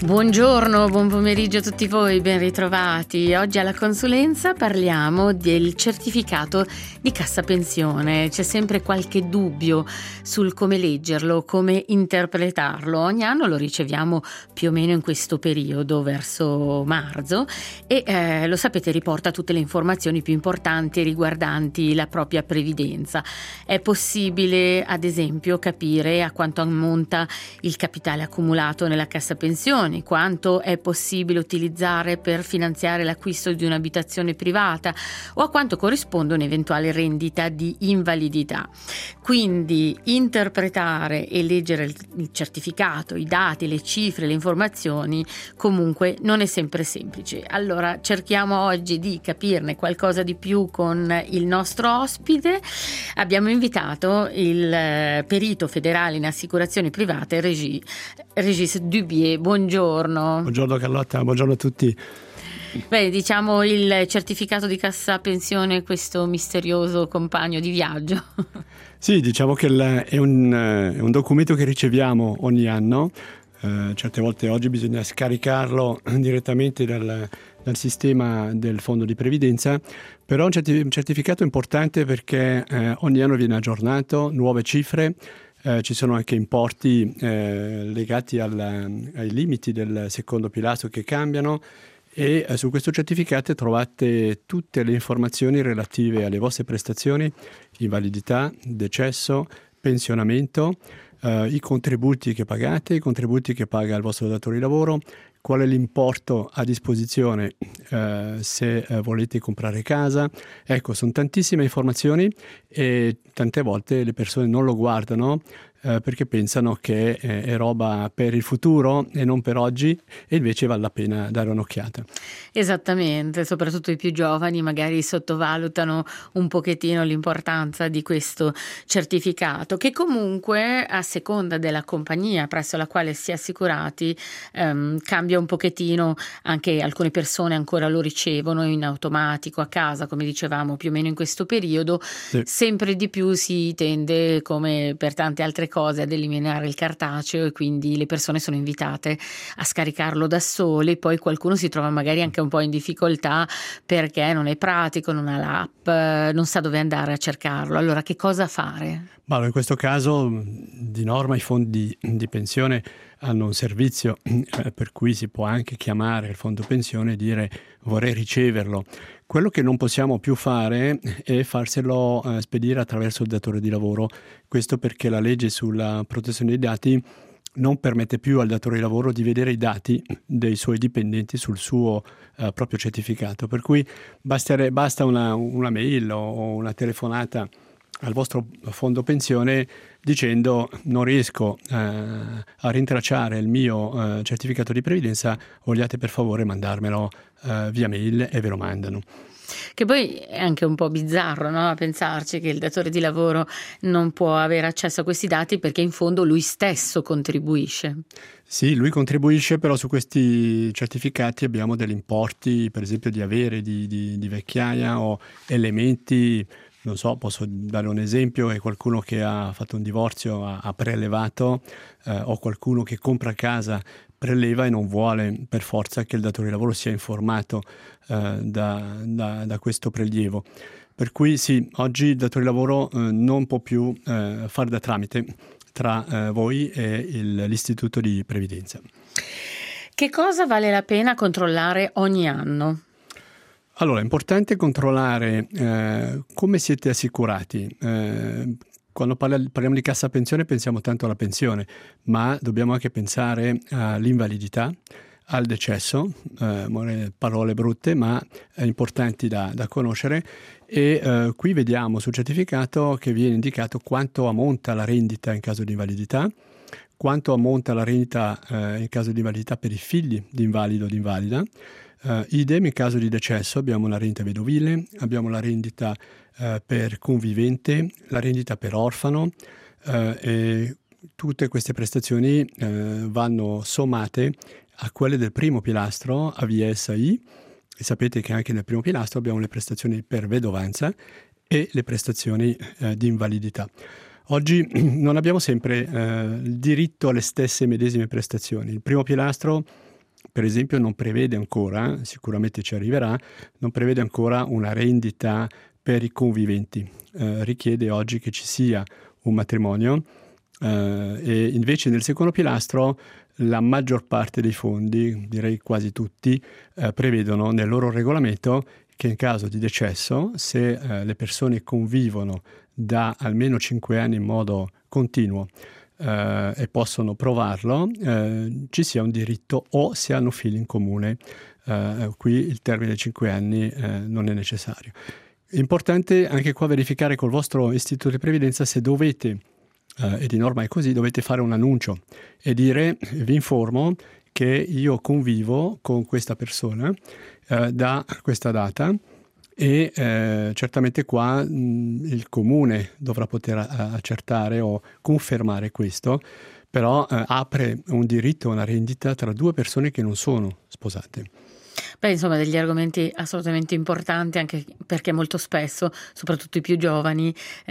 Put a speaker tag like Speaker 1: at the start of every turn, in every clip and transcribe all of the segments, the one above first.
Speaker 1: Buongiorno, buon pomeriggio a tutti voi, ben ritrovati. Oggi alla consulenza parliamo del certificato di cassa pensione. C'è sempre qualche dubbio sul come leggerlo, come interpretarlo. Ogni anno lo riceviamo più o meno in questo periodo, verso marzo, e lo sapete, riporta tutte le informazioni più importanti riguardanti la propria previdenza. È possibile, ad esempio, capire a quanto ammonta il capitale accumulato nella cassa pensione, quanto è possibile utilizzare per finanziare l'acquisto di un'abitazione privata o a quanto corrisponde un'eventuale rendita di invalidità. Quindi interpretare e leggere il certificato, i dati, le cifre, le informazioni comunque non è sempre semplice. Allora cerchiamo oggi di capirne qualcosa di più con il nostro ospite. Abbiamo invitato il perito federale in assicurazioni private Régis Dubié. Buongiorno.
Speaker 2: Buongiorno Carlotta, buongiorno a tutti.
Speaker 1: Beh, diciamo il certificato di cassa pensione, questo misterioso compagno di viaggio.
Speaker 2: Sì, diciamo che è un documento che riceviamo ogni anno. Certe volte oggi bisogna scaricarlo direttamente dal sistema del fondo di previdenza, però è un certificato importante perché ogni anno viene aggiornato, nuove cifre. Ci sono anche importi legati ai limiti del secondo pilastro che cambiano e su questo certificato trovate tutte le informazioni relative alle vostre prestazioni, invalidità, decesso, pensionamento, i contributi che pagate, i contributi che paga il vostro datore di lavoro, qual è l'importo a disposizione se volete comprare casa. Ecco, sono tantissime informazioni e tante volte le persone non lo guardano perché pensano che è roba per il futuro e non per oggi, e invece vale la pena dare un'occhiata.
Speaker 1: Esattamente, soprattutto i più giovani magari sottovalutano un pochettino l'importanza di questo certificato, che comunque a seconda della compagnia presso la quale si è assicurati cambia un pochettino. Anche alcune persone ancora lo ricevono in automatico a casa, come dicevamo più o meno in questo periodo.
Speaker 2: Sì.
Speaker 1: Sempre di più si tende, come per tante altre cose, ad eliminare il cartaceo, e quindi le persone sono invitate a scaricarlo da sole. Poi qualcuno si trova magari anche un po' in difficoltà perché non è pratico, non ha l'app, non sa dove andare a cercarlo. Allora che cosa fare?
Speaker 2: In questo caso di norma i fondi di pensione hanno un servizio per cui si può anche chiamare il fondo pensione e dire vorrei riceverlo. Quello che non possiamo più fare è farselo spedire attraverso il datore di lavoro. Questo perché la legge sulla protezione dei dati non permette più al datore di lavoro di vedere i dati dei suoi dipendenti sul suo proprio certificato. Per cui basta una mail o una telefonata al vostro fondo pensione dicendo non riesco a rintracciare il mio certificato di previdenza, vogliate per favore mandarmelo via mail, e ve lo mandano.
Speaker 1: Che poi è anche un po' bizzarro, no? A pensarci che il datore di lavoro non può avere accesso a questi dati perché in fondo lui stesso contribuisce.
Speaker 2: Sì, lui contribuisce, però su questi certificati abbiamo degli importi, per esempio di avere di vecchiaia o elementi. Non so, posso dare un esempio: è qualcuno che ha fatto un divorzio, ha prelevato, o qualcuno che compra casa preleva e non vuole per forza che il datore di lavoro sia informato da questo prelievo. Per cui sì, oggi il datore di lavoro non può più fare da tramite tra voi e l'istituto di previdenza.
Speaker 1: Che cosa vale la pena controllare ogni anno?
Speaker 2: Allora, è importante controllare come siete assicurati. Quando parliamo di cassa pensione pensiamo tanto alla pensione, ma dobbiamo anche pensare all'invalidità, al decesso, parole brutte ma importanti da conoscere, e qui vediamo sul certificato che viene indicato quanto ammonta la rendita in caso di invalidità, quanto ammonta la rendita in caso di invalidità per i figli di invalido o di invalida. Idem in caso di decesso abbiamo la rendita vedovile, abbiamo la rendita per convivente, la rendita per orfano, e tutte queste prestazioni vanno sommate a quelle del primo pilastro AVSI, e sapete che anche nel primo pilastro abbiamo le prestazioni per vedovanza e le prestazioni di invalidità. Oggi non abbiamo sempre il diritto alle stesse medesime prestazioni. Il primo pilastro per esempio non prevede ancora, sicuramente ci arriverà, non prevede ancora una rendita per i conviventi. Richiede oggi che ci sia un matrimonio e invece nel secondo pilastro la maggior parte dei fondi, direi quasi tutti, prevedono nel loro regolamento che in caso di decesso, se le persone convivono da almeno 5 anni in modo continuo e possono provarlo, ci sia un diritto o se hanno figli in comune. Qui il termine 5 anni non è necessario. È importante anche qua verificare col vostro istituto di previdenza se dovete, e di norma è così, dovete fare un annuncio e dire: vi informo che io convivo con questa persona da questa data e certamente qua il comune dovrà poter accertare o confermare questo, però apre un diritto a una rendita tra due persone che non sono sposate.
Speaker 1: Beh, insomma, degli argomenti assolutamente importanti, anche perché molto spesso, soprattutto i più giovani,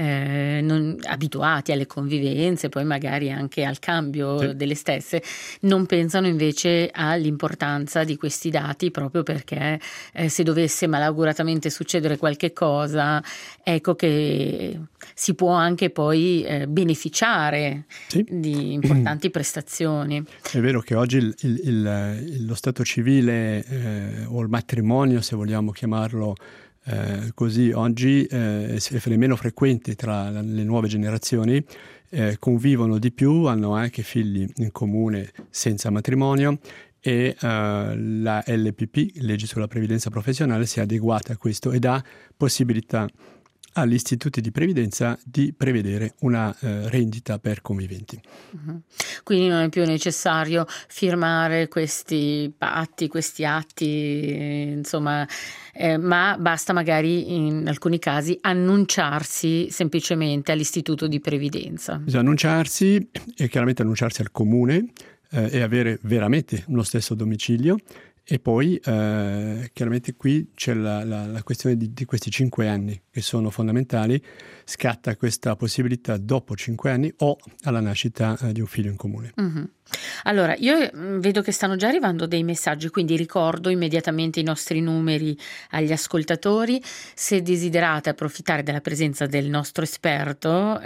Speaker 1: non abituati alle convivenze, poi magari anche al cambio delle stesse, non pensano invece all'importanza di questi dati, proprio perché se dovesse malauguratamente succedere qualche cosa, ecco che si può anche poi beneficiare di importanti prestazioni.
Speaker 2: È vero che oggi lo stato civile o il matrimonio, se vogliamo chiamarlo così, oggi è meno frequente tra le nuove generazioni, convivono di più, hanno anche figli in comune senza matrimonio e la LPP, legge sulla previdenza professionale, si è adeguata a questo e dà possibilità agli istituti di previdenza di prevedere una rendita per conviventi.
Speaker 1: Quindi non è più necessario firmare questi patti, questi atti, insomma, ma basta magari in alcuni casi annunciarsi semplicemente all'istituto di previdenza.
Speaker 2: Bisogna annunciarsi e chiaramente annunciarsi al comune e avere veramente uno stesso domicilio. E poi chiaramente qui c'è la questione di questi 5 anni che sono fondamentali. Scatta questa possibilità dopo 5 anni o alla nascita di un figlio in comune.
Speaker 1: Allora, io vedo che stanno già arrivando dei messaggi, quindi ricordo immediatamente i nostri numeri agli ascoltatori. Se desiderate approfittare della presenza del nostro esperto,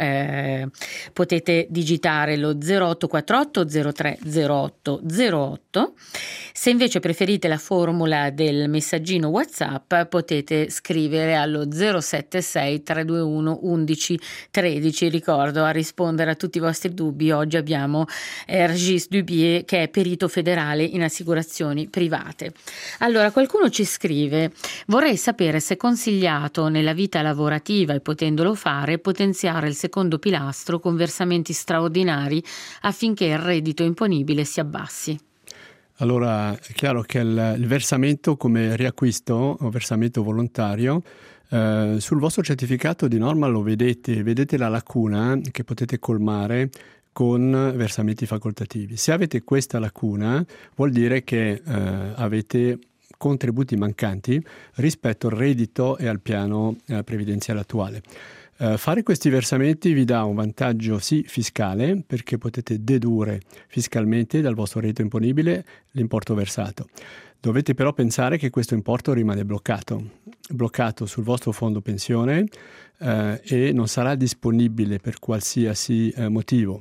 Speaker 1: potete digitare lo 0848 03 08 08. Se invece preferite la formula del messaggino WhatsApp, potete scrivere allo 076 321 11 13. Ricordo, a rispondere a tutti i vostri dubbi oggi abbiamo Régis Dubier, che è perito federale in assicurazioni private. Allora, qualcuno ci scrive: vorrei sapere se è consigliato nella vita lavorativa e potendolo fare potenziare il secondo pilastro con versamenti straordinari affinché il reddito imponibile si abbassi.
Speaker 2: Allora, è chiaro che il versamento come riacquisto o versamento volontario, sul vostro certificato di norma lo vedete la lacuna che potete colmare con versamenti facoltativi. Se avete questa lacuna, vuol dire che avete contributi mancanti rispetto al reddito e al piano previdenziale attuale. Fare questi versamenti vi dà un vantaggio sì fiscale, perché potete dedurre fiscalmente dal vostro reddito imponibile l'importo versato. Dovete però pensare che questo importo rimane bloccato sul vostro fondo pensione e non sarà disponibile per qualsiasi motivo.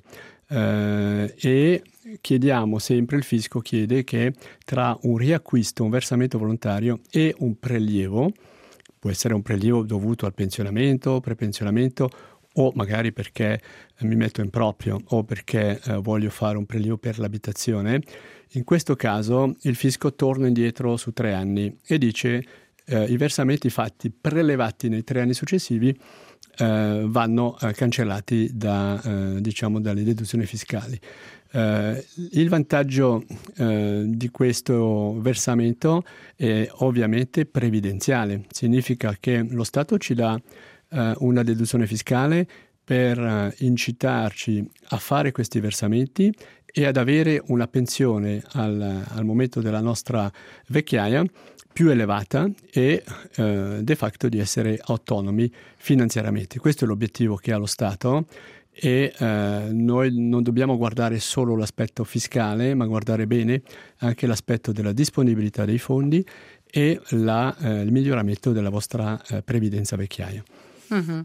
Speaker 2: E chiediamo sempre, il fisco chiede che tra un riacquisto, un versamento volontario e un prelievo, può essere un prelievo dovuto al pensionamento, prepensionamento o magari perché mi metto in proprio o perché voglio fare un prelievo per l'abitazione, in questo caso il fisco torna indietro su 3 anni e dice i versamenti prelevati nei 3 anni successivi vanno cancellati dalle deduzioni fiscali. Il vantaggio di questo versamento è ovviamente previdenziale, significa che lo Stato ci dà una deduzione fiscale per incitarci a fare questi versamenti e ad avere una pensione al momento della nostra vecchiaia più elevata e de facto di essere autonomi finanziariamente. Questo è l'obiettivo che ha lo Stato e noi non dobbiamo guardare solo l'aspetto fiscale, ma guardare bene anche l'aspetto della disponibilità dei fondi e il miglioramento della vostra previdenza vecchiaia.
Speaker 1: Mm-hmm.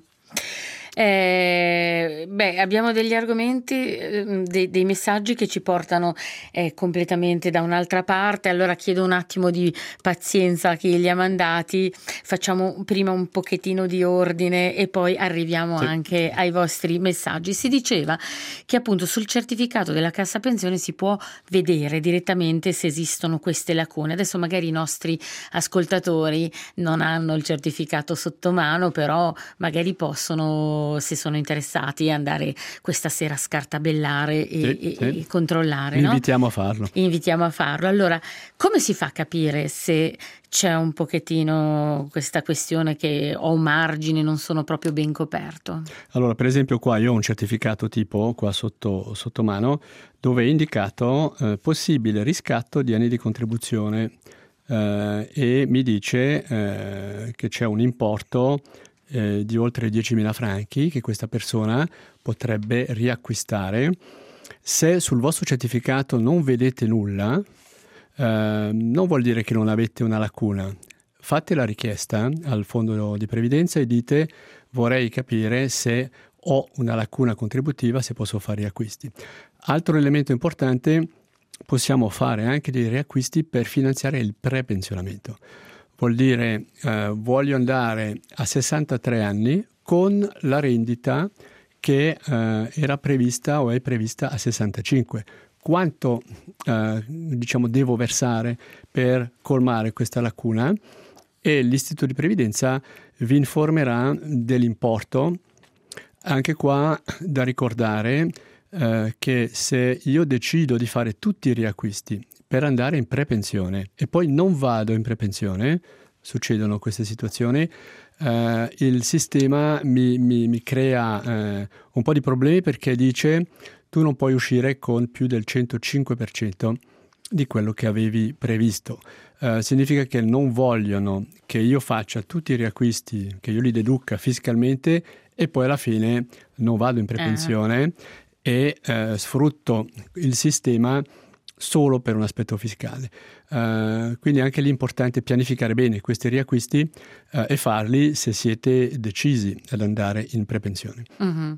Speaker 1: Abbiamo degli argomenti, dei messaggi che ci portano completamente da un'altra parte. Allora chiedo un attimo di pazienza a chi li ha mandati, facciamo prima un pochettino di ordine e poi arriviamo anche ai vostri messaggi. Si diceva che appunto sul certificato della Cassa Pensione si può vedere direttamente se esistono queste lacune. Adesso magari i nostri ascoltatori non hanno il certificato sotto mano, però magari possono, se sono interessati, andare questa sera a scartabellare e controllare.
Speaker 2: Invitiamo a farlo.
Speaker 1: Invitiamo a farlo. Allora, come si fa a capire se c'è un pochettino questa questione che ho un margine, non sono proprio ben coperto?
Speaker 2: Allora, per esempio qua io ho un certificato tipo qua sotto mano dove è indicato possibile riscatto di anni di contribuzione e mi dice che c'è un importo di oltre 10.000 franchi che questa persona potrebbe riacquistare. Se sul vostro certificato non vedete nulla, non vuol dire che non avete una lacuna. Fate la richiesta al fondo di previdenza e dite: vorrei capire se ho una lacuna contributiva, se posso fare riacquisti. Altro elemento importante, possiamo fare anche dei riacquisti per finanziare il prepensionamento. Vuol dire voglio andare a 63 anni con la rendita che era prevista o è prevista a 65. Quanto devo versare per colmare questa lacuna? E l'Istituto di Previdenza vi informerà dell'importo. Anche qua da ricordare che se io decido di fare tutti i riacquisti per andare in prepensione e poi non vado in prepensione, succedono queste situazioni, il sistema mi crea un po' di problemi perché dice: tu non puoi uscire con più del 105% di quello che avevi previsto. Significa che non vogliono che io faccia tutti i riacquisti, che io li deduca fiscalmente e poi alla fine non vado in prepensione e sfrutto il sistema solo per un aspetto fiscale. Quindi anche lì è importante pianificare bene questi riacquisti e farli se siete decisi ad andare in prepensione.
Speaker 1: Mm-hmm.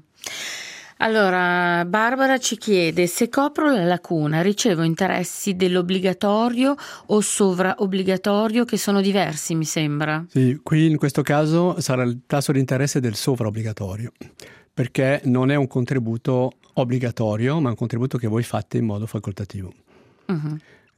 Speaker 1: Allora, Barbara ci chiede: se copro la lacuna, ricevo interessi dell'obbligatorio o sovraobbligatorio, che sono diversi, mi sembra?
Speaker 2: Sì, qui in questo caso sarà il tasso di interesse del sovraobbligatorio, perché non è un contributo obbligatorio, ma un contributo che voi fate in modo facoltativo.
Speaker 1: Uh-huh.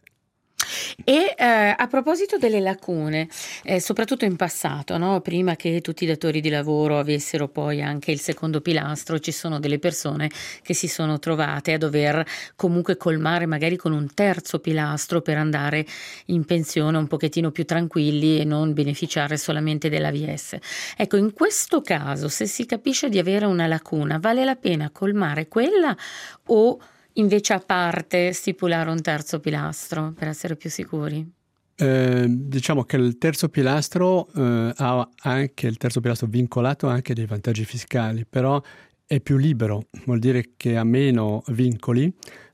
Speaker 1: E a proposito delle lacune, soprattutto in passato, no? Prima che tutti i datori di lavoro avessero poi anche il secondo pilastro, ci sono delle persone che si sono trovate a dover comunque colmare magari con un terzo pilastro per andare in pensione un pochettino più tranquilli e non beneficiare solamente dell'AVS. Ecco, in questo caso, se si capisce di avere una lacuna, vale la pena colmare quella o invece a parte stipulare un terzo pilastro per essere più sicuri?
Speaker 2: Diciamo che il terzo pilastro ha anche il terzo pilastro vincolato anche dei vantaggi fiscali, però è più libero, vuol dire che ha meno vincoli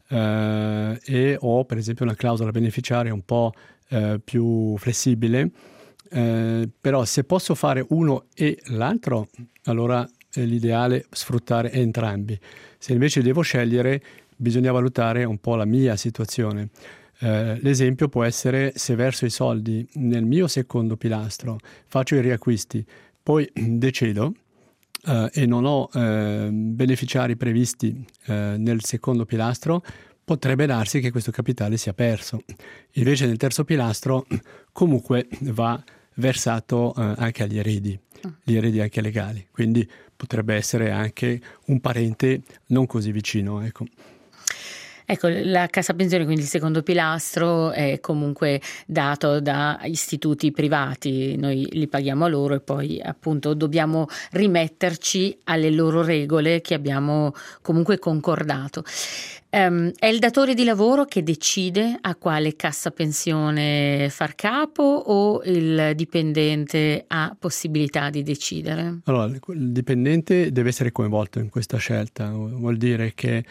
Speaker 2: e ho per esempio una clausola beneficiaria un po' più flessibile, però se posso fare uno e l'altro, allora è l'ideale sfruttare entrambi. Se invece devo scegliere, bisogna valutare un po' la mia situazione. L'esempio può essere: se verso i soldi nel mio secondo pilastro, faccio i riacquisti, poi decedo e non ho beneficiari previsti nel secondo pilastro, potrebbe darsi che questo capitale sia perso. Invece nel terzo pilastro comunque va versato anche agli eredi, gli eredi anche legali, quindi potrebbe essere anche un parente non così vicino, ecco.
Speaker 1: Ecco, la cassa pensione, quindi il secondo pilastro, è comunque dato da istituti privati, noi li paghiamo a loro e poi appunto dobbiamo rimetterci alle loro regole che abbiamo comunque concordato. È il datore di lavoro che decide a quale cassa pensione far capo o il dipendente ha possibilità di decidere?
Speaker 2: Allora, il dipendente deve essere coinvolto in questa scelta, vuol dire che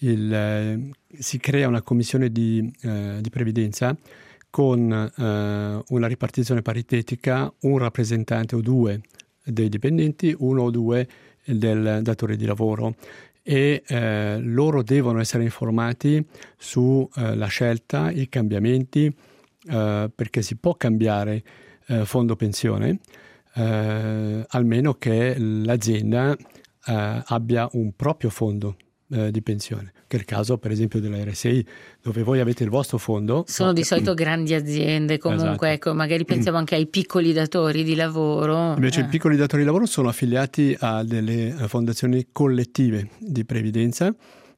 Speaker 2: si crea una commissione di previdenza con una ripartizione paritetica, un rappresentante o due dei dipendenti, uno o due del datore di lavoro, e loro devono essere informati sulla scelta, i cambiamenti, perché si può cambiare fondo pensione, almeno che l'azienda abbia un proprio fondo di pensione, che è il caso per esempio della RSI, dove voi avete il vostro fondo.
Speaker 1: Sono di solito grandi aziende, comunque, esatto. Ecco, magari pensiamo anche ai piccoli datori di lavoro.
Speaker 2: Invece i piccoli datori di lavoro sono affiliati a delle fondazioni collettive di previdenza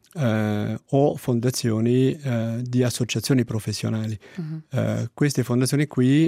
Speaker 2: o fondazioni di associazioni professionali. Queste fondazioni qui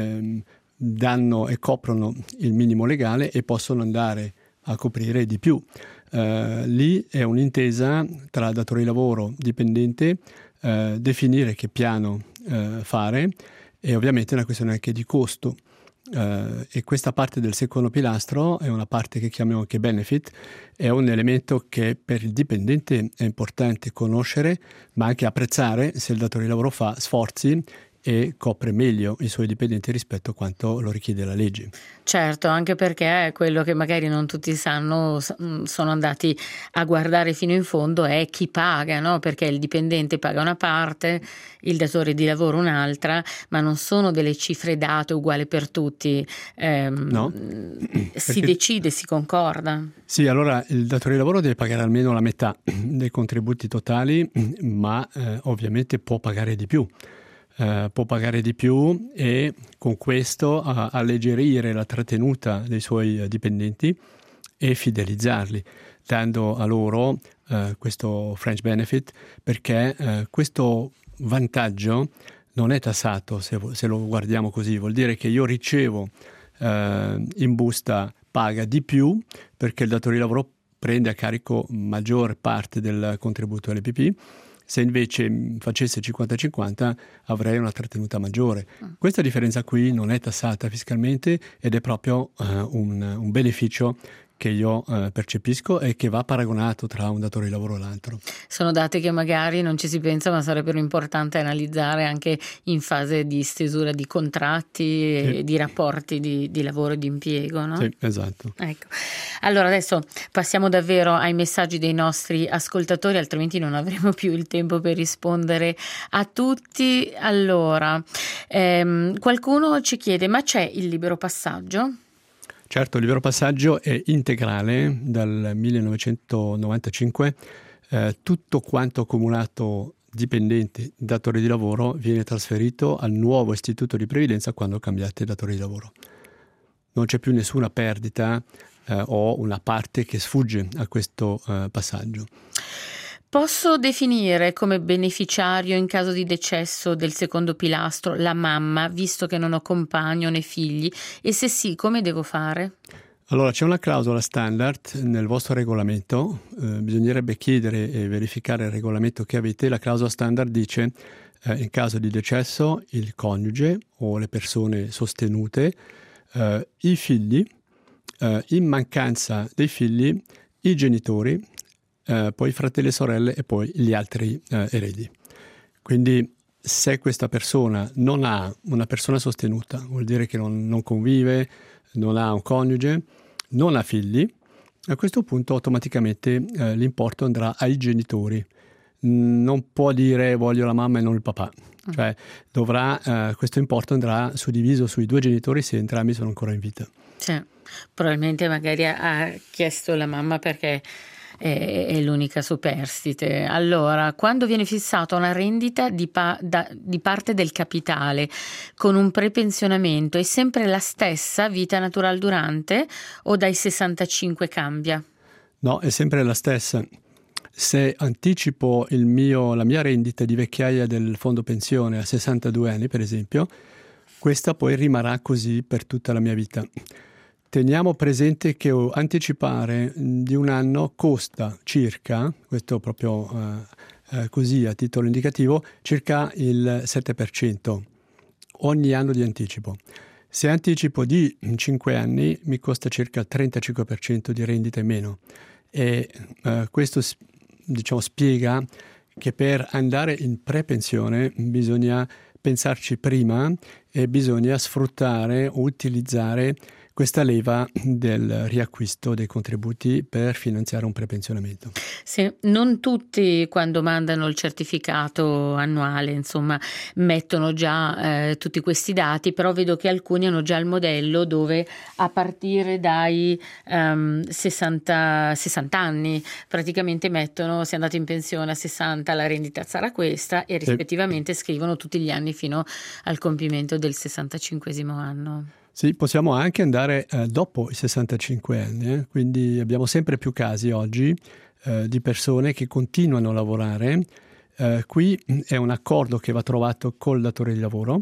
Speaker 2: danno e coprono il minimo legale e possono andare a coprire di più. Lì è un'intesa tra datore di lavoro, dipendente, definire che piano fare, e ovviamente è una questione anche di costo. E questa parte del secondo pilastro è una parte che chiamiamo anche benefit, è un elemento che per il dipendente è importante conoscere, ma anche apprezzare se il datore di lavoro fa sforzi e copre meglio i suoi dipendenti rispetto a quanto lo richiede la legge.
Speaker 1: Certo, anche perché quello che magari non tutti sanno, sono andati a guardare fino in fondo, è chi paga, no? Perché il dipendente paga una parte, il datore di lavoro un'altra, ma non sono delle cifre date uguali per tutti.
Speaker 2: No?
Speaker 1: Si decide, si concorda.
Speaker 2: Sì, allora il datore di lavoro deve pagare almeno la metà dei contributi totali, ma ovviamente può pagare di più. E con questo alleggerire la trattenuta dei suoi dipendenti e fidelizzarli, dando a loro questo fringe benefit, perché questo vantaggio non è tassato se lo guardiamo così. Vuol dire che io ricevo in busta paga di più perché il datore di lavoro prende a carico maggior parte del contributo LPP. Se invece facesse 50-50 avrei una trattenuta maggiore. Questa differenza qui non è tassata fiscalmente ed è proprio un beneficio che io percepisco e che va paragonato tra un datore di lavoro e l'altro.
Speaker 1: Sono dati che magari non ci si pensa, ma sarebbero importanti analizzare anche in fase di stesura di contratti e di rapporti di lavoro e di impiego, no?
Speaker 2: Sì, esatto.
Speaker 1: Ecco. Allora adesso passiamo davvero ai messaggi dei nostri ascoltatori, altrimenti non avremo più il tempo per rispondere a tutti. Allora, qualcuno ci chiede: ma c'è il libero passaggio?
Speaker 2: Certo, il libero passaggio è integrale dal 1995, tutto quanto accumulato dipendente, datore di lavoro, viene trasferito al nuovo istituto di previdenza quando cambiate datore di lavoro. Non c'è più nessuna perdita o una parte che sfugge a questo passaggio.
Speaker 1: Posso definire come beneficiario in caso di decesso del secondo pilastro la mamma, visto che non ho compagno né figli? E se sì, come devo fare?
Speaker 2: Allora, c'è una clausola standard nel vostro regolamento, bisognerebbe chiedere e verificare il regolamento che avete. La clausola standard dice in caso di decesso il coniuge o le persone sostenute, i figli, in mancanza dei figli i genitori, poi fratelli e sorelle e poi gli altri eredi. Quindi se questa persona non ha una persona sostenuta, vuol dire che non convive, non ha un coniuge, non ha figli, a questo punto automaticamente l'importo andrà ai genitori. Non può dire voglio la mamma e non il papà. Cioè questo importo andrà suddiviso sui due genitori se entrambi sono ancora in vita.
Speaker 1: Sì, probabilmente magari ha chiesto la mamma perché è l'unica superstite. Allora, quando viene fissata una rendita di parte del capitale con un prepensionamento, è sempre la stessa vita natural durante o dai 65 cambia?
Speaker 2: No, è sempre la stessa. Se anticipo la mia rendita di vecchiaia del fondo pensione a 62 anni, per esempio, questa poi rimarrà così per tutta la mia vita. Teniamo presente che anticipare di un anno costa circa, questo proprio così a titolo indicativo, circa il 7% ogni anno di anticipo. Se anticipo di 5 anni mi costa circa il 35% di rendita in meno e questo spiega che per andare in prepensione bisogna pensarci prima e bisogna sfruttare o utilizzare questa leva del riacquisto dei contributi per finanziare un prepensionamento.
Speaker 1: Sì, non tutti quando mandano il certificato annuale, insomma, mettono già tutti questi dati, però vedo che alcuni hanno già il modello dove a partire dai 60 anni praticamente mettono, se andate in pensione a 60 la rendita sarà questa e rispettivamente scrivono tutti gli anni fino al compimento del 65esimo anno.
Speaker 2: Sì, possiamo anche andare dopo i 65 anni, quindi abbiamo sempre più casi oggi di persone che continuano a lavorare. Qui è un accordo che va trovato col datore di lavoro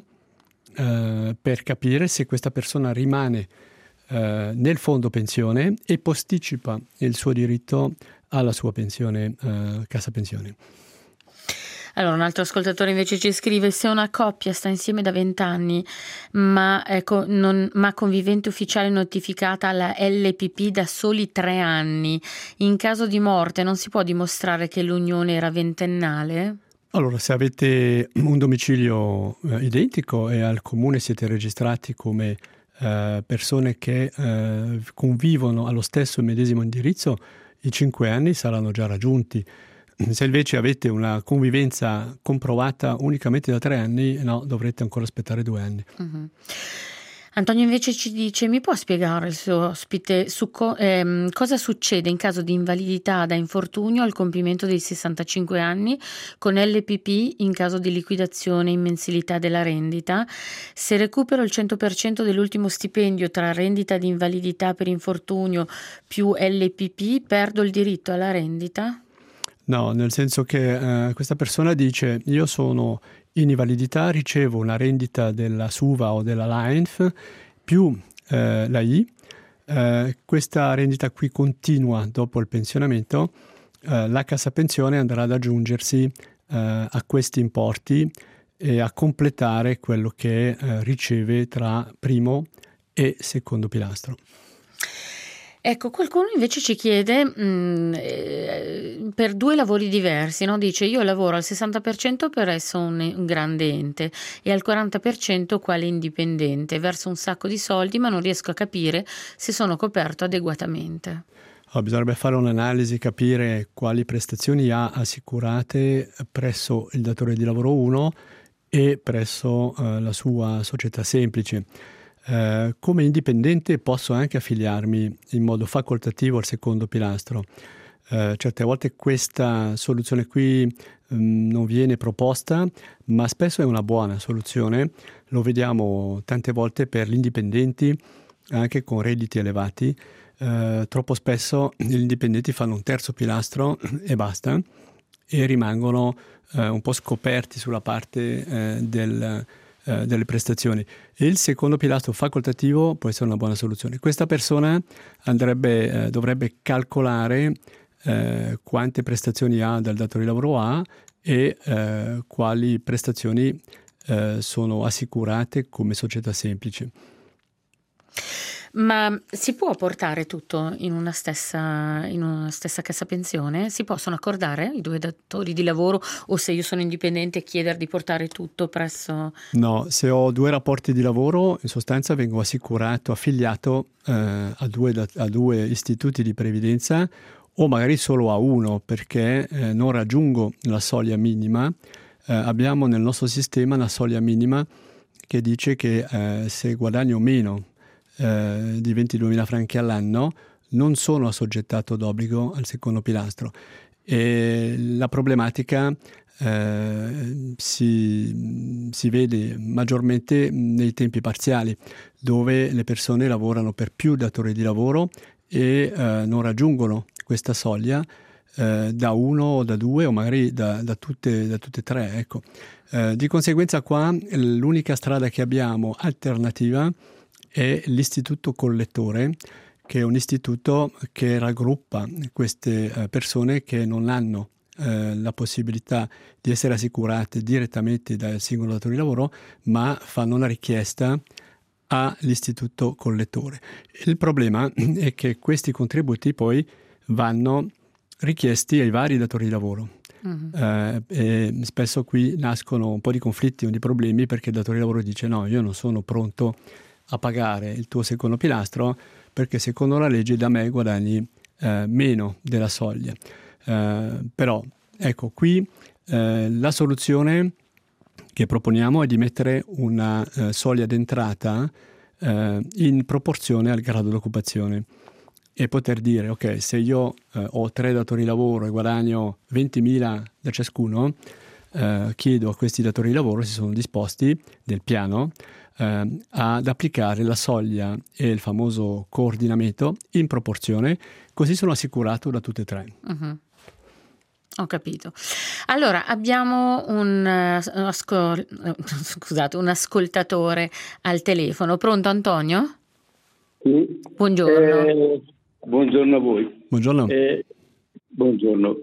Speaker 2: per capire se questa persona rimane nel fondo pensione e posticipa il suo diritto alla sua pensione, cassa pensione.
Speaker 1: Allora, un altro ascoltatore invece ci scrive: se una coppia sta insieme da 20 anni ma convivente ufficiale notificata alla LPP da soli 3 anni, in caso di morte non si può dimostrare che l'unione era ventennale?
Speaker 2: Allora, se avete un domicilio identico e al comune siete registrati come persone che convivono allo stesso medesimo indirizzo, i 5 anni saranno già raggiunti. Se invece avete una convivenza comprovata unicamente da 3 anni, no, dovrete ancora aspettare 2 anni.
Speaker 1: Uh-huh. Antonio invece ci dice: mi può spiegare il suo ospite su cosa succede in caso di invalidità da infortunio al compimento dei 65 anni con LPP in caso di liquidazione in mensilità della rendita? Se recupero il 100% dell'ultimo stipendio tra rendita di invalidità per infortunio più LPP, perdo il diritto alla rendita?
Speaker 2: No, nel senso che questa persona dice: io sono in invalidità, ricevo una rendita della SUVA o della LAINF più la I, questa rendita qui continua dopo il pensionamento, la cassa pensione andrà ad aggiungersi a questi importi e a completare quello che riceve tra primo e secondo pilastro.
Speaker 1: Ecco, qualcuno invece ci chiede per 2 lavori diversi, no? Dice: io lavoro al 60% per essere un grande ente e al 40% quale indipendente, verso un sacco di soldi ma non riesco a capire se sono coperto adeguatamente.
Speaker 2: Bisognerebbe fare un'analisi, capire quali prestazioni ha assicurate presso il datore di lavoro 1 e presso la sua società semplice. Come indipendente posso anche affiliarmi in modo facoltativo al secondo pilastro. Certe volte questa soluzione qui non viene proposta, ma spesso è una buona soluzione. Lo vediamo tante volte per gli indipendenti, anche con redditi elevati. Troppo spesso gli indipendenti fanno un terzo pilastro e basta, e rimangono un po' scoperti sulla parte delle prestazioni. E il secondo pilastro facoltativo può essere una buona soluzione. Questa persona dovrebbe calcolare quante prestazioni ha dal datore di lavoro A e quali prestazioni sono assicurate come società semplice.
Speaker 1: Ma si può portare tutto in una stessa cassa pensione? Si possono accordare i 2 datori di lavoro, o se io sono indipendente chiedere di portare tutto presso?
Speaker 2: No, se ho 2 rapporti di lavoro, in sostanza vengo affiliato a 2 istituti di previdenza, o magari solo a uno perché non raggiungo la soglia minima. Abbiamo nel nostro sistema una soglia minima che dice che se guadagno meno di 22.000 franchi all'anno non sono assoggettato d'obbligo al secondo pilastro. E la problematica si vede maggiormente nei tempi parziali, dove le persone lavorano per più datori di lavoro e non raggiungono questa soglia. da uno o da due o magari da tutte e tre. Ecco. Di conseguenza qua l'unica strada che abbiamo alternativa è l'istituto collettore, che è un istituto che raggruppa queste persone che non hanno la possibilità di essere assicurate direttamente dal singolo datore di lavoro, ma fanno una richiesta all'istituto collettore. Il problema è che questi contributi poi vanno richiesti ai vari datori di lavoro. E spesso qui nascono un po' di conflitti o di problemi, perché il datore di lavoro dice: no, io non sono pronto a pagare il tuo secondo pilastro perché secondo la legge da me guadagni meno della soglia. Però ecco, qui la soluzione che proponiamo è di mettere una soglia d'entrata in proporzione al grado di occupazione, e poter dire: ok, se io ho 3 datori di lavoro e guadagno 20.000 da ciascuno, chiedo a questi datori di lavoro se sono disposti del piano ad applicare la soglia e il famoso coordinamento in proporzione, così sono assicurato da tutte e 3.
Speaker 1: Uh-huh. Ho capito. Allora, abbiamo un ascoltatore al telefono. Pronto, Antonio?
Speaker 3: Sì.
Speaker 1: Buongiorno.
Speaker 3: Buongiorno a voi.
Speaker 2: Buongiorno.
Speaker 3: Buongiorno.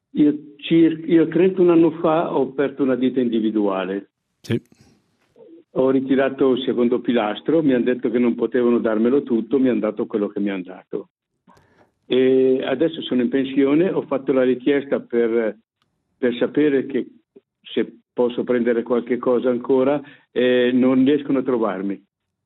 Speaker 3: Io 31 anni fa ho aperto una ditta individuale.
Speaker 2: Sì.
Speaker 3: Ho ritirato il secondo pilastro, mi hanno detto che non potevano darmelo tutto, mi hanno dato quello che mi hanno dato. E adesso sono in pensione, ho fatto la richiesta per sapere che se posso prendere qualche cosa ancora, non riescono a trovarmi.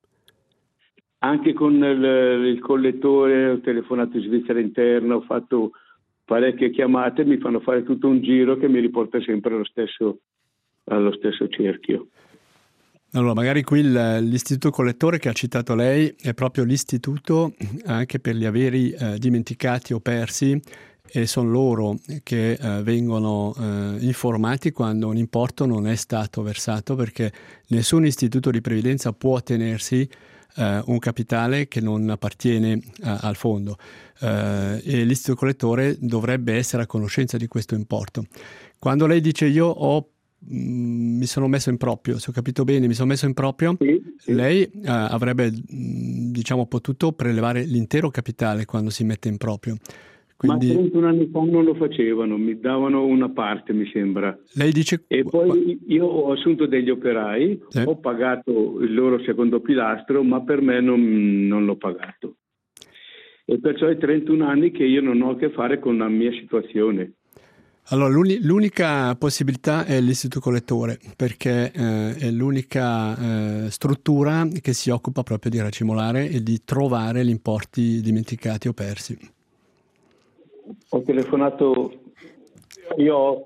Speaker 3: Anche con il collettore ho telefonato in Svizzera interna, ho fatto parecchie chiamate, mi fanno fare tutto un giro che mi riporta sempre allo stesso cerchio.
Speaker 2: Allora, magari qui l'istituto collettore che ha citato lei è proprio l'istituto anche per gli averi dimenticati o persi, e sono loro che vengono informati quando un importo non è stato versato, perché nessun istituto di previdenza può tenersi un capitale che non appartiene al fondo, e l'istituto collettore dovrebbe essere a conoscenza di questo importo. Quando lei dice io mi sono messo in proprio, se ho capito bene, mi sono messo in proprio,
Speaker 3: sì.
Speaker 2: Lei avrebbe potuto prelevare l'intero capitale quando si mette in proprio. Quindi,
Speaker 3: ma 31 anni fa non lo facevano, mi davano una parte, mi sembra.
Speaker 2: Lei dice...
Speaker 3: E poi io ho assunto degli operai,
Speaker 2: sì.
Speaker 3: Ho pagato il loro secondo pilastro, ma per me non l'ho pagato. E perciò è 31 anni che io non ho a che fare con la mia situazione.
Speaker 2: Allora, l'unica possibilità è l'istituto collettore, perché è l'unica struttura che si occupa proprio di racimolare e di trovare gli importi dimenticati o persi.
Speaker 3: Ho telefonato, io ho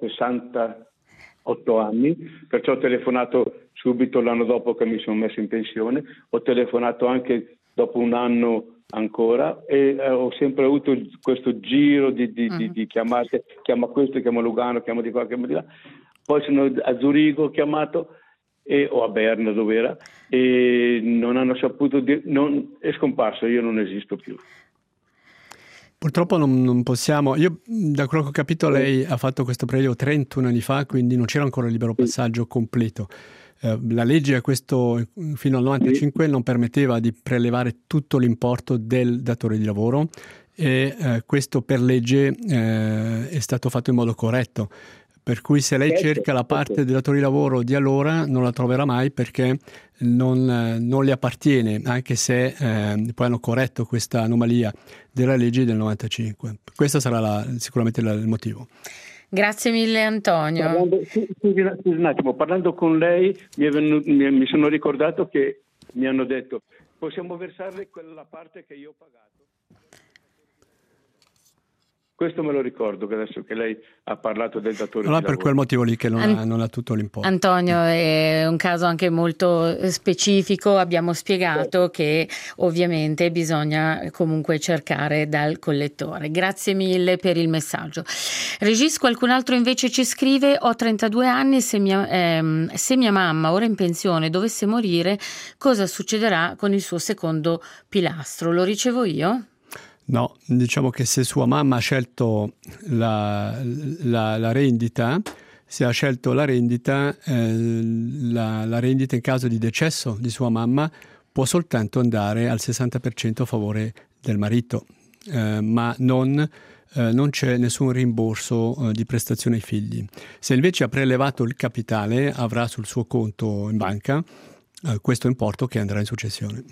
Speaker 3: 68 anni, perciò ho telefonato subito l'anno dopo che mi sono messo in pensione, ho telefonato anche dopo un anno ancora, e ho sempre avuto questo giro di chiamate, chiama questo, chiama Lugano, chiama di qua, chiama di là. Poi sono a Zurigo, ho chiamato, o a Berna dov'era, e non hanno saputo è scomparso, io non esisto più.
Speaker 2: Purtroppo non possiamo. Io, da quello che ho capito, lei ha fatto questo prelievo 31 anni fa, quindi non c'era ancora il libero passaggio completo. La legge a questo fino al 95 non permetteva di prelevare tutto l'importo del datore di lavoro, e questo per legge è stato fatto in modo corretto. Per cui se lei cerca la parte del datore di lavoro di allora non la troverà mai, perché non le appartiene, anche se poi hanno corretto questa anomalia della legge del 95. Questo sarà sicuramente il motivo.
Speaker 1: Grazie mille, Antonio.
Speaker 3: Scusi un attimo, parlando con lei mi sono ricordato che mi hanno detto: possiamo versarle quella parte che io ho pagato? Questo me lo ricordo, che adesso che lei ha parlato del datore
Speaker 2: allora
Speaker 3: di
Speaker 2: per
Speaker 3: lavoro.
Speaker 2: quel motivo lì che non ha tutto l'importo.
Speaker 1: Antonio, è un caso anche molto specifico. Abbiamo spiegato che ovviamente bisogna comunque cercare dal collettore. Grazie mille per il messaggio. Regis, qualcun altro invece ci scrive: ho 32 anni, se mia mamma, ora in pensione, dovesse morire, cosa succederà con il suo secondo pilastro? Lo ricevo io?
Speaker 2: No, diciamo che se sua mamma ha scelto la rendita, se ha scelto la rendita, la rendita in caso di decesso di sua mamma può soltanto andare al 60% a favore del marito, ma non c'è nessun rimborso di prestazione ai figli. Se invece ha prelevato il capitale, avrà sul suo conto in banca questo importo che andrà in successione.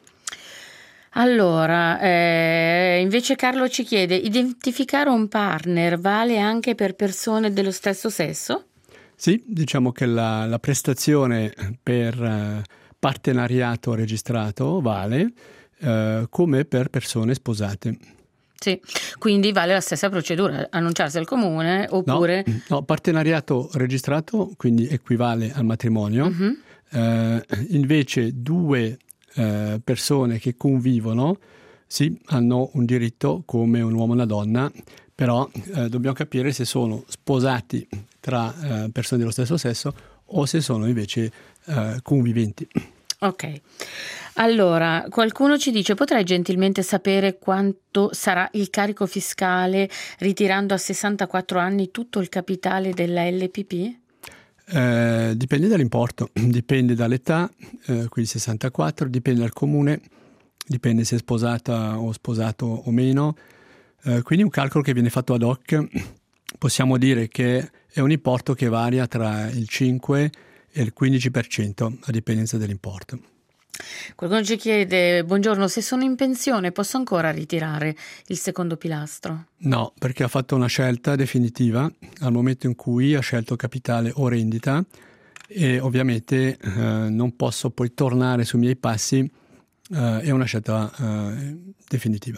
Speaker 1: Allora, invece Carlo ci chiede, identificare un partner vale anche per persone dello stesso sesso?
Speaker 2: Sì, diciamo che la prestazione per partenariato registrato vale come per persone sposate.
Speaker 1: Sì, quindi vale la stessa procedura, annunciarsi al comune oppure...
Speaker 2: No, partenariato registrato quindi equivale al matrimonio, invece due persone che convivono sì, hanno un diritto come un uomo e una donna, però dobbiamo capire se sono sposati tra persone dello stesso sesso o se sono invece conviventi.
Speaker 1: Ok, allora qualcuno ci dice: potrei gentilmente sapere quanto sarà il carico fiscale ritirando a 64 anni tutto il capitale della LPP?
Speaker 2: Dipende dall'importo, dipende dall'età, quindi 64, dipende dal comune, dipende se è sposata o sposato o meno, quindi un calcolo che viene fatto ad hoc. Possiamo dire che è un importo che varia tra il 5 e il 15% a dipendenza dell'importo.
Speaker 1: Qualcuno ci chiede: buongiorno, se sono in pensione posso ancora ritirare il secondo pilastro?
Speaker 2: No, perché ha fatto una scelta definitiva al momento in cui ha scelto capitale o rendita e ovviamente non posso poi tornare sui miei passi, è una scelta definitiva.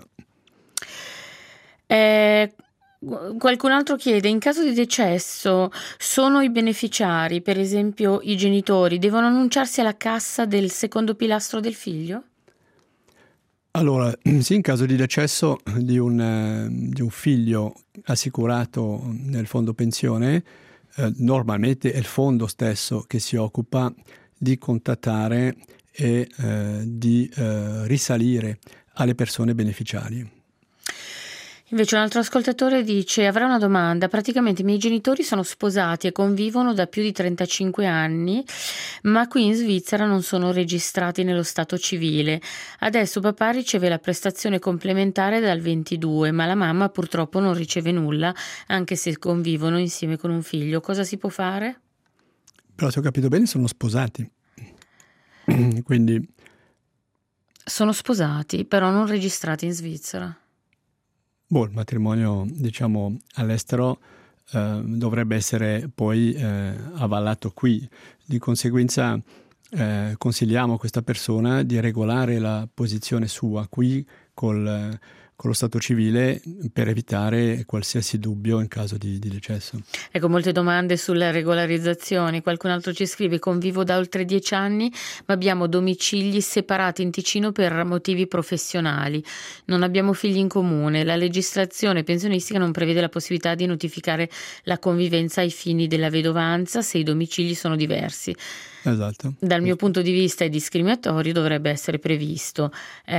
Speaker 1: Qualcun altro chiede: in caso di decesso sono i beneficiari, per esempio i genitori, devono annunciarsi alla cassa del secondo pilastro del figlio?
Speaker 2: Allora, sì, in caso di decesso di un figlio assicurato nel fondo pensione, normalmente è il fondo stesso che si occupa di contattare e di risalire alle persone beneficiarie.
Speaker 1: Invece un altro ascoltatore dice: avrei una domanda, praticamente i miei genitori sono sposati e convivono da più di 35 anni, ma qui in Svizzera non sono registrati nello stato civile. Adesso papà riceve la prestazione complementare dal 22, ma la mamma purtroppo non riceve nulla, anche se convivono insieme con un figlio. Cosa si può fare?
Speaker 2: Però se ho capito bene sono sposati, quindi...
Speaker 1: Sono sposati, però non registrati in Svizzera.
Speaker 2: Il matrimonio, diciamo, all'estero dovrebbe essere poi avallato qui. Di conseguenza consigliamo a questa persona di regolare la posizione sua qui con lo stato civile per evitare qualsiasi dubbio in caso di decesso.
Speaker 1: Ecco, molte domande sulle regolarizzazioni. Qualcun altro ci scrive: convivo da oltre 10 anni, ma abbiamo domicili separati in Ticino per motivi professionali. Non abbiamo figli in comune. La legislazione pensionistica non prevede la possibilità di notificare la convivenza ai fini della vedovanza se i domicili sono diversi.
Speaker 2: Esatto.
Speaker 1: Dal mio punto di vista è discriminatorio, dovrebbe essere previsto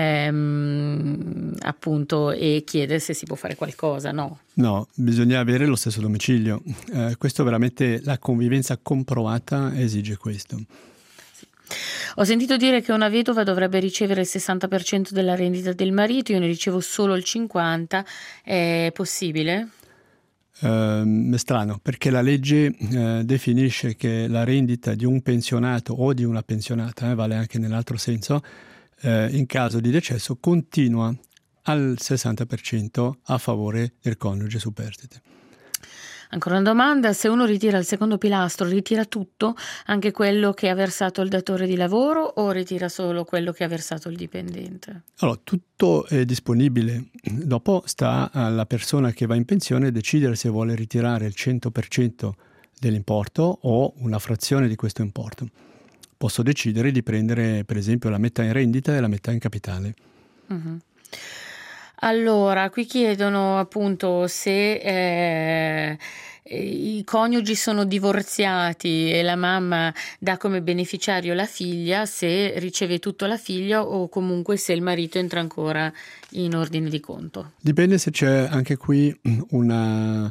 Speaker 1: appunto, e chiedere se si può fare qualcosa, no?
Speaker 2: No, bisogna avere lo stesso domicilio. Questo veramente, la convivenza comprovata esige questo.
Speaker 1: Sì. Ho sentito dire che una vedova dovrebbe ricevere il 60% della rendita del marito, io ne ricevo solo il 50%, è possibile?
Speaker 2: È strano, perché la legge definisce che la rendita di un pensionato o di una pensionata, vale anche nell'altro senso, in caso di decesso continua al 60% a favore del coniuge superstite.
Speaker 1: Ancora una domanda: se uno ritira il secondo pilastro, ritira tutto, anche quello che ha versato il datore di lavoro, o ritira solo quello che ha versato il dipendente?
Speaker 2: Allora, tutto è disponibile, dopo sta alla persona che va in pensione decidere se vuole ritirare il 100% dell'importo o una frazione di questo importo. Posso decidere di prendere per esempio la metà in rendita e la metà in capitale.
Speaker 1: Uh-huh. Allora, qui chiedono appunto se i coniugi sono divorziati e la mamma dà come beneficiario la figlia, se riceve tutto la figlia o comunque se il marito entra ancora in ordine di conto.
Speaker 2: Dipende se c'è anche qui un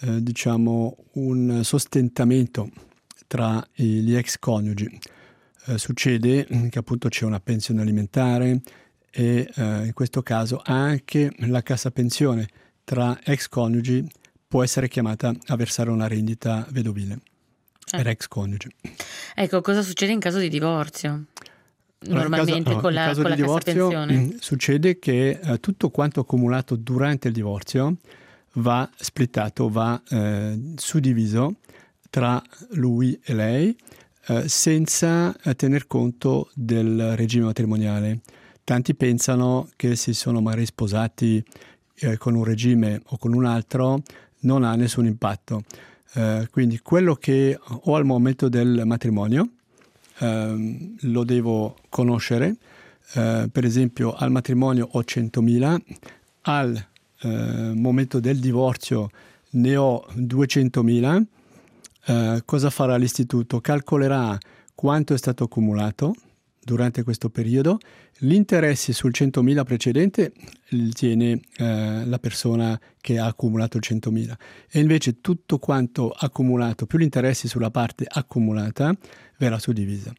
Speaker 2: sostentamento tra gli ex coniugi. Succede che appunto c'è una pensione alimentare e in questo caso anche la cassa pensione tra ex coniugi può essere chiamata a versare una rendita vedovile per ex coniuge.
Speaker 1: Ecco, cosa succede in caso di divorzio? Normalmente con la
Speaker 2: cassa
Speaker 1: pensione
Speaker 2: succede che tutto quanto accumulato durante il divorzio va splittato, va suddiviso tra lui e lei senza tener conto del regime matrimoniale. Tanti pensano che si sono magari sposati con un regime o con un altro, non ha nessun impatto. Quindi quello che ho al momento del matrimonio lo devo conoscere. Per esempio al matrimonio ho 100.000, al momento del divorzio ne ho 200.000. Cosa farà l'istituto? Calcolerà quanto è stato accumulato durante questo periodo. Gli interessi sul 100.000 precedente li tiene la persona che ha accumulato il 100.000 e invece tutto quanto accumulato più gli interessi sulla parte accumulata verrà suddivisa.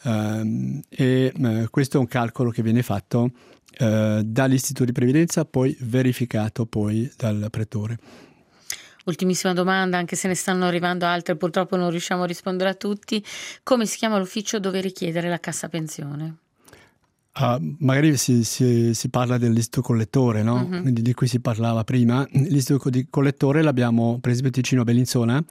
Speaker 2: Questo è un calcolo che viene fatto dall'istituto di previdenza, poi verificato poi dal pretore.
Speaker 1: Ultimissima domanda, anche se ne stanno arrivando altre, purtroppo non riusciamo a rispondere a tutti. Come si chiama l'ufficio dove richiedere la cassa pensione?
Speaker 2: Magari si parla dell'istituto collettore, no? Quindi di cui si parlava prima. L'istituto di collettore l'abbiamo per esempio Ticino Bellinzona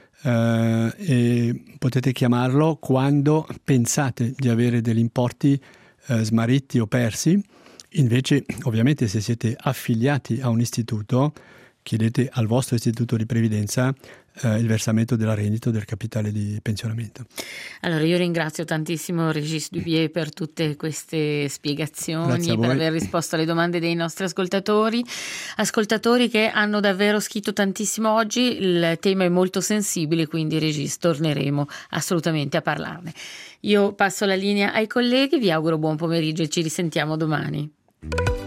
Speaker 2: e potete chiamarlo quando pensate di avere degli importi smarritti o persi. Invece, ovviamente, se siete affiliati a un istituto, chiedete al vostro istituto di previdenza il versamento della rendita del capitale di pensionamento.
Speaker 1: Allora io ringrazio tantissimo Régis Dubié per tutte queste spiegazioni, per aver risposto alle domande dei nostri ascoltatori che hanno davvero scritto tantissimo oggi. Il tema è molto sensibile, quindi Régis torneremo assolutamente a parlarne. Io passo la linea ai colleghi, vi auguro buon pomeriggio e ci risentiamo domani.